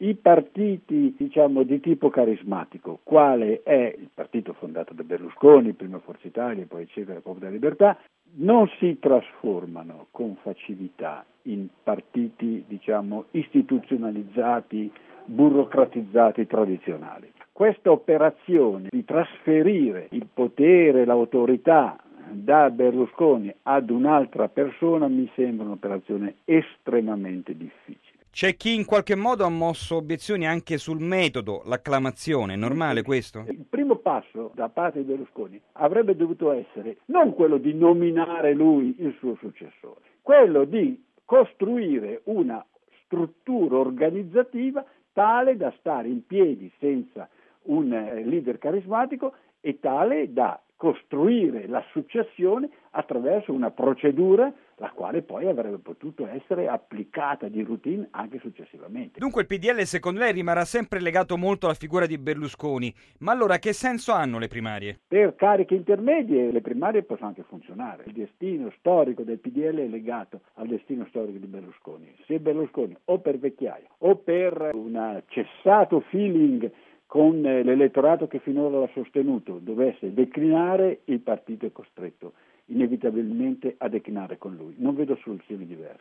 I partiti, di tipo carismatico, quale è il partito fondato da Berlusconi, prima Forza Italia, poi eccetera, Popolo della Libertà, non si trasformano con facilità in partiti, istituzionalizzati, burocratizzati, tradizionali. Questa operazione di trasferire il potere, l'autorità da Berlusconi ad un'altra persona mi sembra un'operazione estremamente difficile. C'è chi in qualche modo ha mosso obiezioni anche sul metodo, l'acclamazione. È normale questo? Il primo passo da parte di Berlusconi avrebbe dovuto essere non quello di nominare lui il suo successore, quello di costruire una struttura organizzativa tale da stare in piedi senza un leader carismatico e tale da costruire la successione attraverso una procedura la quale poi avrebbe potuto essere applicata di routine anche successivamente. Dunque il PDL secondo lei rimarrà sempre legato molto alla figura di Berlusconi, ma allora che senso hanno le primarie? Per cariche intermedie le primarie possono anche funzionare. Il destino storico del PDL è legato al destino storico di Berlusconi. Se Berlusconi o per vecchiaia o per un cessato feeling con l'elettorato che finora l'ha sostenuto dovesse declinare, il partito è costretto inevitabilmente a declinare con lui. Non vedo soluzioni diverse.